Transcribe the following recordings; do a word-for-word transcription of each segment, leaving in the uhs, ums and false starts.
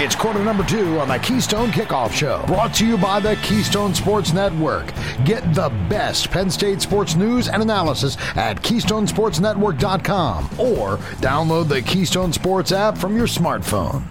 It's quarter number two on the Keystone Kickoff Show, brought to you by the Keystone Sports Network. Get the best Penn State sports news and analysis at keystone sports network dot com or download the Keystone Sports app from your smartphone.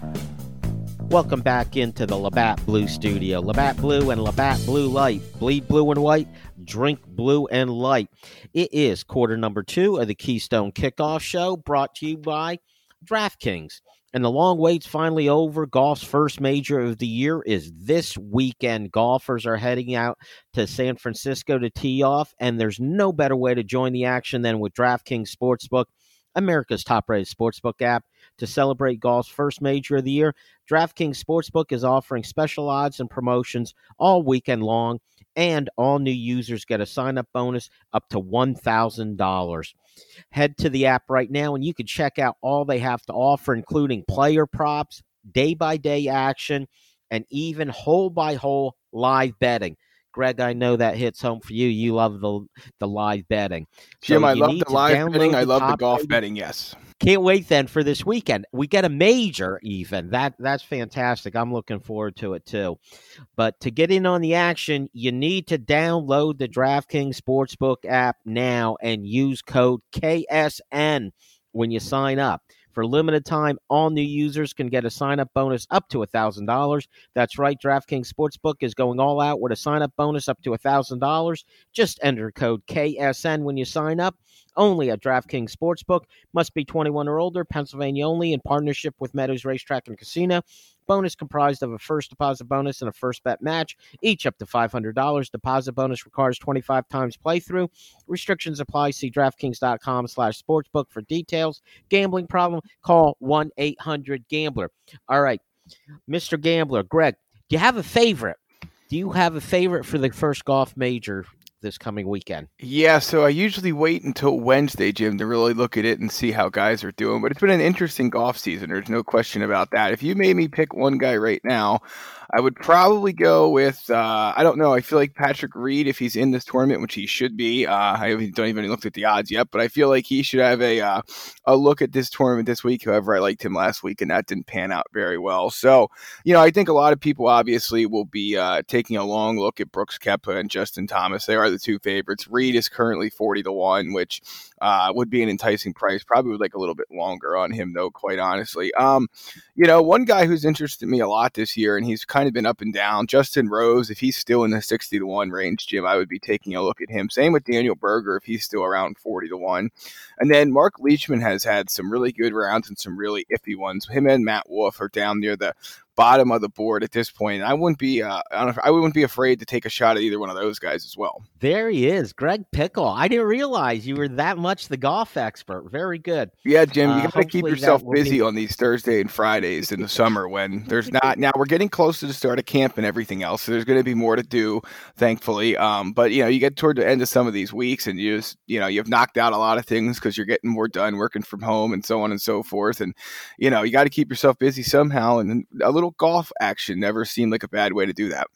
Welcome back into the Labatt Blue Studio. Labatt Blue and Labatt Blue Light. Bleed blue and white, drink blue and light. It is quarter number two of the Keystone Kickoff Show, brought to you by DraftKings. And the long wait's finally over. Golf's first major of the year is this weekend. Golfers are heading out to San Francisco to tee off, and there's no better way to join the action than with DraftKings Sportsbook, America's top-rated sportsbook app. To celebrate golf's first major of the year, DraftKings Sportsbook is offering special odds and promotions all weekend long, and all new users get a sign-up bonus up to one thousand dollars. Head to the app right now, and you can check out all they have to offer, including player props, day-by-day action, and even hole-by-hole live betting. Greg, I know that hits home for you. You love the the live betting. Jim, so I love the live betting. I love the golf rated. betting, yes. Can't wait then for this weekend. We get a major even. That That's fantastic. I'm looking forward to it too. But to get in on the action, you need to download the DraftKings Sportsbook app now and use code K S N when you sign up. For a limited time, all new users can get a sign-up bonus up to one thousand dollars. That's right, DraftKings Sportsbook is going all out with a sign-up bonus up to one thousand dollars. Just enter code K S N when you sign up. Only at DraftKings Sportsbook. Must be twenty-one or older, Pennsylvania only, in partnership with Meadows Racetrack and Casino. Bonus comprised of a first deposit bonus and a first bet match, each up to five hundred dollars. Deposit bonus requires twenty-five times playthrough. Restrictions apply. See DraftKings.com slash sportsbook for details. Gambling problem? Call one eight hundred gambler. All right, Mister Gambler, Greg, do you have a favorite? Do you have a favorite for the first golf major this coming weekend? Yeah, so I usually wait until Wednesday, Jim, to really look at it and see how guys are doing. But it's been an interesting golf season. There's no question about that. If you made me pick one guy right now, I would probably go with, uh, I don't know, I feel like Patrick Reed, if he's in this tournament, which he should be. Uh, I don't even looked at the odds yet, but I feel like he should have a uh, a look at this tournament this week. However, I liked him last week, and that didn't pan out very well. So, you know, I think a lot of people obviously will be uh, taking a long look at Brooks Koepka and Justin Thomas. They are the two favorites. Reed is currently forty to one, which uh, would be an enticing price. Probably would like a little bit longer on him, though, quite honestly. Um, you know, one guy who's interested me a lot this year, and he's kind of been up and down, Justin Rose. If he's still in the sixty to one range, Jim, I would be taking a look at him. Same with Daniel Berger if he's still around forty to one. And then Mark Leishman has had some really good rounds and some really iffy ones. Him and Matt Wolff are down near the bottom of the board at this point. I wouldn't be uh, I wouldn't be afraid to take a shot at either one of those guys as well. There he is, Greg Pickle. I didn't realize you were that much the golf expert. Very good. Yeah, Jim, you uh, got to keep yourself busy be... on these Thursday and Fridays in the summer when there's not. Now we're getting close to the start of camp and everything else, so there's going to be more to do, thankfully. Um, but you know, you get toward the end of some of these weeks, and you just, you know, you've knocked out a lot of things because you're getting more done working from home and so on and so forth. And you know, you got to keep yourself busy somehow, and a little golf action never seemed like a bad way to do that.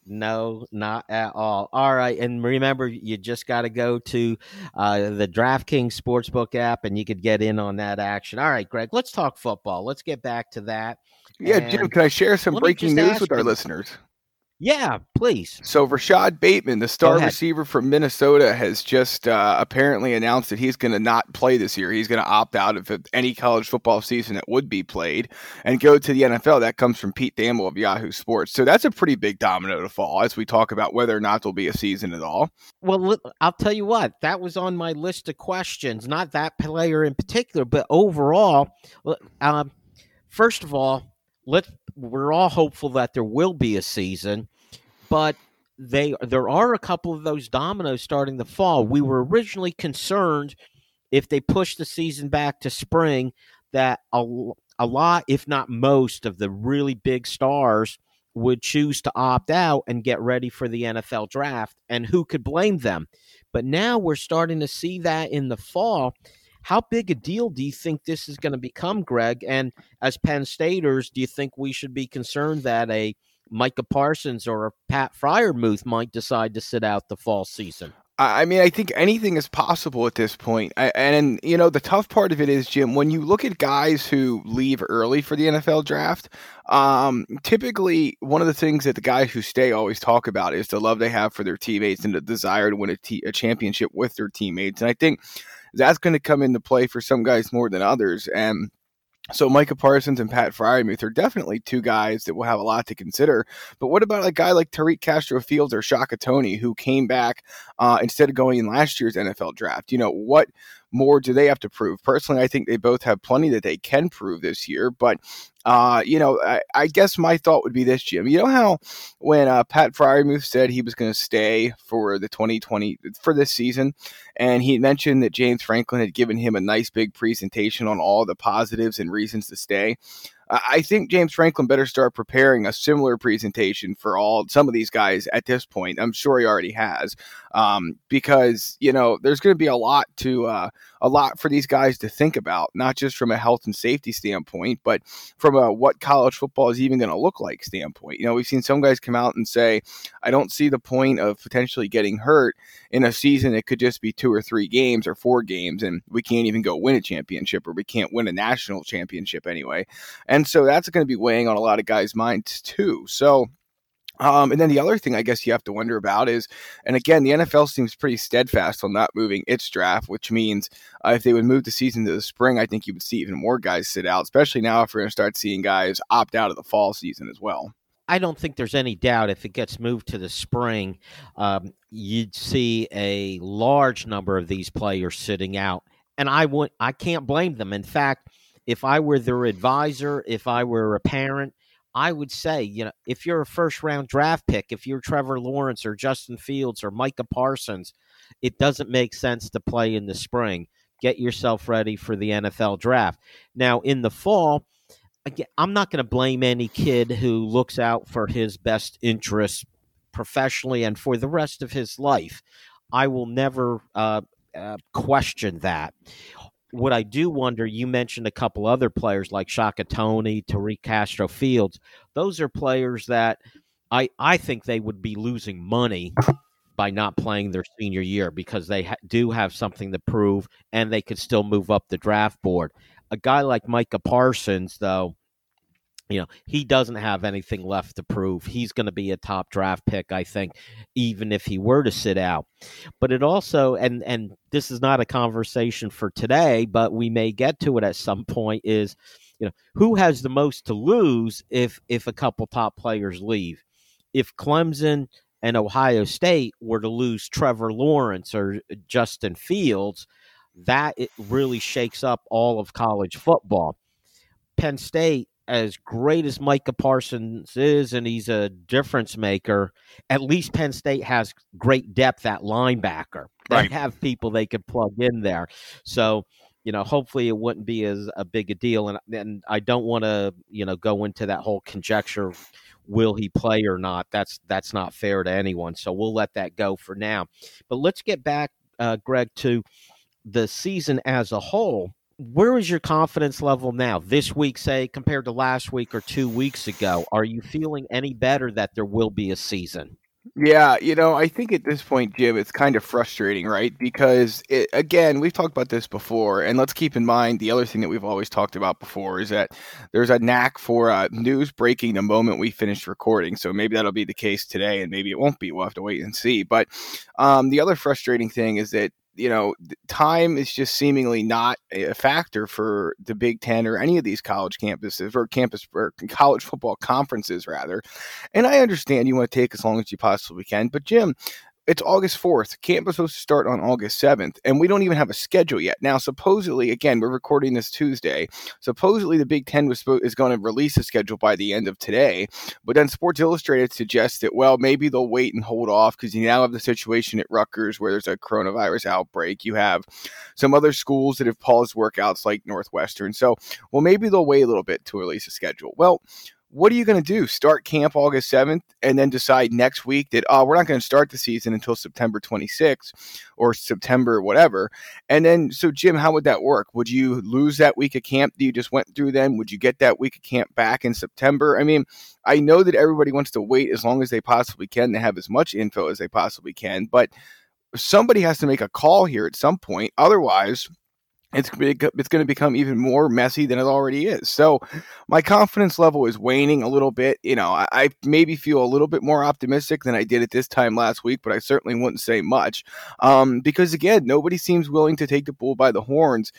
No, not at all. All right. And remember, you just got to go to uh, the DraftKings Sportsbook app and you could get in on that action. All right, Greg, let's talk football. Let's get back to that. Yeah, and Jim, can I share some breaking news with our you, listeners? Yeah, please. So Rashad Bateman, the star receiver from Minnesota, has just uh, apparently announced that he's going to not play this year. He's going to opt out of any college football season that would be played and go to the N F L. That comes from Pete Thamel of Yahoo Sports. So that's a pretty big domino to fall as we talk about whether or not there'll be a season at all. Well, I'll tell you what, that was on my list of questions, not that player in particular, but overall, um, first of all, let's we're all hopeful that there will be a season, but they there are a couple of those dominoes starting to fall. We were originally concerned if they push the season back to spring that a, a lot, if not most, of the really big stars would choose to opt out and get ready for the N F L draft, and who could blame them? But now we're starting to see that in the fall. How big a deal do you think this is going to become, Greg? And as Penn Staters, do you think we should be concerned that a Micah Parsons or a Pat Freiermuth might decide to sit out the fall season? I mean, I think anything is possible at this point. I, and, you know, the tough part of it is, Jim, when you look at guys who leave early for the N F L draft, um, typically one of the things that the guys who stay always talk about is the love they have for their teammates and the desire to win a, t- a championship with their teammates. And I think that's going to come into play for some guys more than others. And so Micah Parsons and Pat Freiermuth are definitely two guys that will have a lot to consider. But what about a guy like Tariq Castro-Fields or Shaka Toney, who came back uh, instead of going in last year's N F L draft? You know, what more do they have to prove? Personally, I think they both have plenty that they can prove this year. But, uh, you know, I, I guess my thought would be this, Jim. You know how when uh, Pat Freiermuth said he was going to stay for the twenty twenty, for this season, and he mentioned that James Franklin had given him a nice big presentation on all the positives and reasons to stay? I think James Franklin better start preparing a similar presentation for all some of these guys at this point. I'm sure he already has, um, because you know there's going to be a lot to uh, a lot for these guys to think about, not just from a health and safety standpoint, but from a what college football is even going to look like standpoint. You know, we've seen some guys come out and say, "I don't see the point of potentially getting hurt in a season. It could just be two or three games or four games, and we can't even go win a championship, or we can't win a national championship anyway." And And so that's going to be weighing on a lot of guys' minds too. So, um, and then the other thing I guess you have to wonder about is, and again, the N F L seems pretty steadfast on not moving its draft, which means uh, if they would move the season to the spring, I think you would see even more guys sit out, especially now if we're going to start seeing guys opt out of the fall season as well. I don't think there's any doubt if it gets moved to the spring, um, you'd see a large number of these players sitting out. And I would, I can't blame them. In fact, if I were their advisor, if I were a parent, I would say, you know, if you're a first-round draft pick, if you're Trevor Lawrence or Justin Fields or Micah Parsons, it doesn't make sense to play in the spring. Get yourself ready for the N F L draft. Now, in the fall, again, I'm not going to blame any kid who looks out for his best interests professionally and for the rest of his life. I will never uh, uh, question that. What I do wonder, you mentioned a couple other players like Shaka Toney, Tariq Castro-Fields. Those are players that I I think they would be losing money by not playing their senior year because they ha- do have something to prove and they could still move up the draft board. A guy like Micah Parsons, though, you know, he doesn't have anything left to prove. He's going to be a top draft pick, I think, even if he were to sit out. But it also, and and this is not a conversation for today, but we may get to it at some point, is, you know, who has the most to lose if if a couple top players leave? If Clemson and Ohio State were to lose Trevor Lawrence or Justin Fields, that it really shakes up all of college football. Penn State, as great as Micah Parsons is, and he's a difference maker, at least Penn State has great depth at linebacker. They Right. have people they could plug in there. So, you know, hopefully it wouldn't be as a big a deal. And, and I don't want to, you know, go into that whole conjecture, will he play or not? That's that's not fair to anyone. So we'll let that go for now. But let's get back, uh, Greg, to the season as a whole. Where is your confidence level now, this week, say, compared to last week or two weeks ago? Are you feeling any better that there will be a season? Yeah, you know, I think at this point, Jim, it's kind of frustrating, right? Because, it, again, we've talked about this before, and let's keep in mind the other thing that we've always talked about before is that there's a knack for uh, news breaking the moment we finish recording. So maybe that'll be the case today, and maybe it won't be. We'll have to wait and see. But um, the other frustrating thing is that, you know, time is just seemingly not a factor for the Big Ten or any of these college campuses or campus or college football conferences, rather. And I understand you want to take as long as you possibly can, but Jim, it's August fourth. Camp was supposed to start on August seventh, and we don't even have a schedule yet. Now, supposedly, again, we're recording this Tuesday. Supposedly, the Big Ten was is going to release a schedule by the end of today, but then Sports Illustrated suggests that, well, maybe they'll wait and hold off because you now have the situation at Rutgers where there's a coronavirus outbreak. You have some other schools that have paused workouts like Northwestern. So, well, maybe they'll wait a little bit to release a schedule. Well, what are you going to do? Start camp August seventh and then decide next week that, oh, we're not going to start the season until September twenty-sixth or September whatever. And then, so Jim, how would that work? Would you lose that week of camp that you just went through then? Would you get that week of camp back in September? I mean, I know that everybody wants to wait as long as they possibly can to have as much info as they possibly can, but somebody has to make a call here at some point. Otherwise, it's it's going to become even more messy than it already is. So my confidence level is waning a little bit. You know, I, I maybe feel a little bit more optimistic than I did at this time last week, but I certainly wouldn't say much um, because, again, nobody seems willing to take the bull by the horns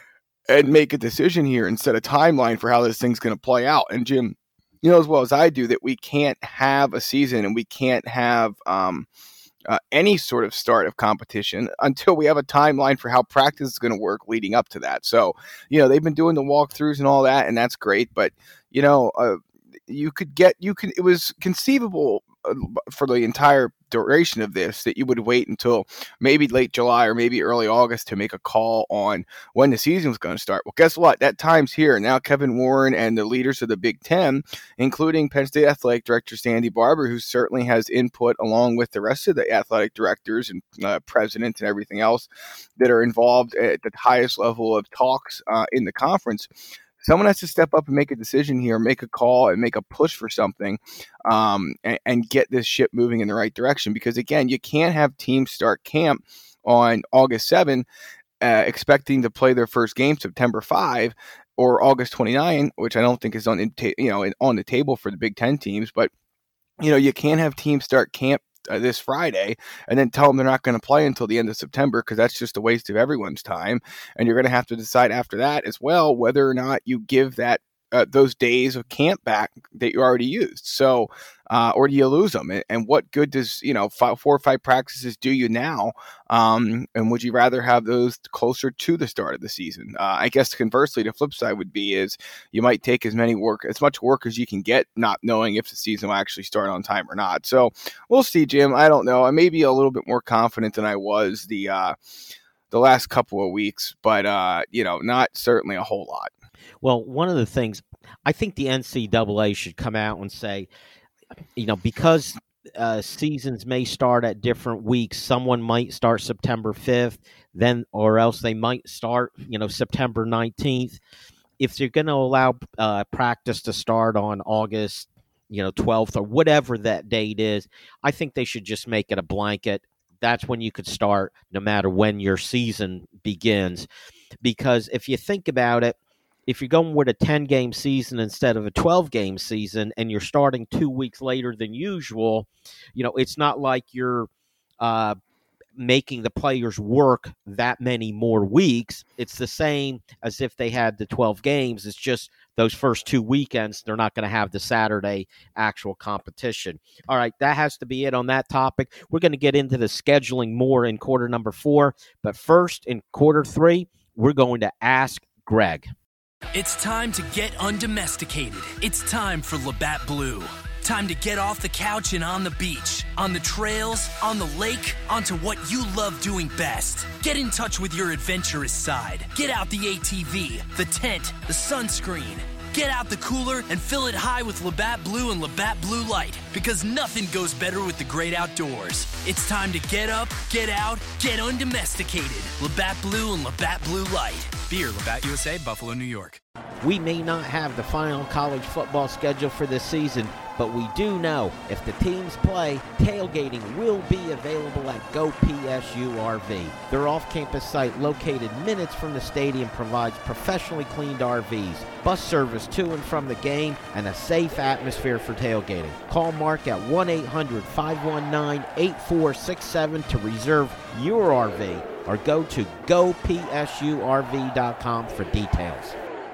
and make a decision here and set a timeline for how this thing's going to play out. And Jim, you know as well as I do that we can't have a season and we can't have um, – Uh, any sort of start of competition until we have a timeline for how practice is going to work leading up to that. So, you know, they've been doing the walkthroughs and all that, and that's great. But, you know, uh, you could get, you can, it was conceivable uh, for the entire duration of this that you would wait until maybe late July or maybe early August to make a call on when the season was going to start. Well, guess what? That time's here. Now Kevin Warren and the leaders of the Big Ten, including Penn State Athletic Director Sandy Barbour, who certainly has input along with the rest of the athletic directors and uh, presidents and everything else that are involved at the highest level of talks uh, in the conference. Someone has to step up and make a decision here, make a call, and make a push for something um, and, and get this ship moving in the right direction. Because, again, you can't have teams start camp on August seventh uh, expecting to play their first game September fifth or August twenty-ninth, which I don't think is on, you know, on the table for the Big Ten teams. But, you know, you can't have teams start camp Uh, this Friday and then tell them they're not going to play until the end of September, because that's just a waste of everyone's time. And you're going to have to decide after that as well whether or not you give that uh, those days of camp back that you already used. So, uh, or do you lose them? And, and what good does, you know, five, four or five practices do you now? Um, and would you rather have those closer to the start of the season? Uh, I guess conversely, the flip side would be is you might take as many work, as much work as you can get, not knowing if the season will actually start on time or not. So we'll see, Jim. I don't know. I may be a little bit more confident than I was the, uh, the last couple of weeks, but, uh, you know, not certainly a whole lot. Well, one of the things, I think the N C double A should come out and say, you know, because uh, seasons may start at different weeks, someone might start September fifth, then, or else they might start, you know, September nineteenth. If you're going to allow uh, practice to start on August, you know, twelfth or whatever that date is, I think they should just make it a blanket. That's when you could start no matter when your season begins. Because if you think about it, if you're going with a ten-game season instead of a twelve-game season and you're starting two weeks later than usual, you know, it's not like you're uh, making the players work that many more weeks. It's the same as if they had the twelve games. It's just those first two weekends, they're not going to have the Saturday actual competition. All right, that has to be it on that topic. We're going to get into the scheduling more in quarter number four. But first, in quarter three, we're going to ask Greg. It's time to get undomesticated. It's time for Labatt Blue. Time to get off the couch and on the beach, on the trails, on the lake, onto what you love doing best. Get in touch with your adventurous side. Get out the A T V, the tent, the sunscreen. Get out the cooler and fill it high with Labatt Blue and Labatt Blue Light, because nothing goes better with the great outdoors. It's time to get up, get out, get undomesticated. Labatt Blue and Labatt Blue Light. Beer, Labatt U S A, Buffalo, New York. We may not have the final college football schedule for this season, but we do know if the teams play, tailgating will be available at Go P S U R V. Their off-campus site located minutes from the stadium provides professionally cleaned R Vs, bus service to and from the game, and a safe atmosphere for tailgating. Call Mark at one eight hundred, five one nine, eight four six seven to reserve your R V, or go to go P S U R V dot com for details.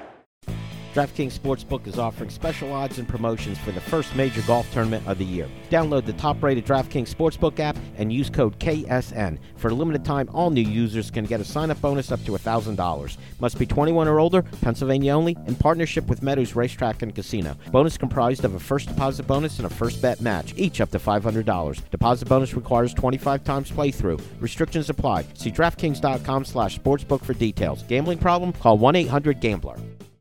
DraftKings Sportsbook is offering special odds and promotions for the first major golf tournament of the year. Download the top-rated DraftKings Sportsbook app and use code K S N. For a limited time, all new users can get a sign-up bonus up to one thousand dollars. Must be twenty-one or older, Pennsylvania only, in partnership with Meadows Racetrack and Casino. Bonus comprised of a first deposit bonus and a first bet match, each up to five hundred dollars. Deposit bonus requires twenty-five times playthrough. Restrictions apply. See DraftKings dot com slash sportsbook for details. Gambling problem? Call one eight hundred gambler.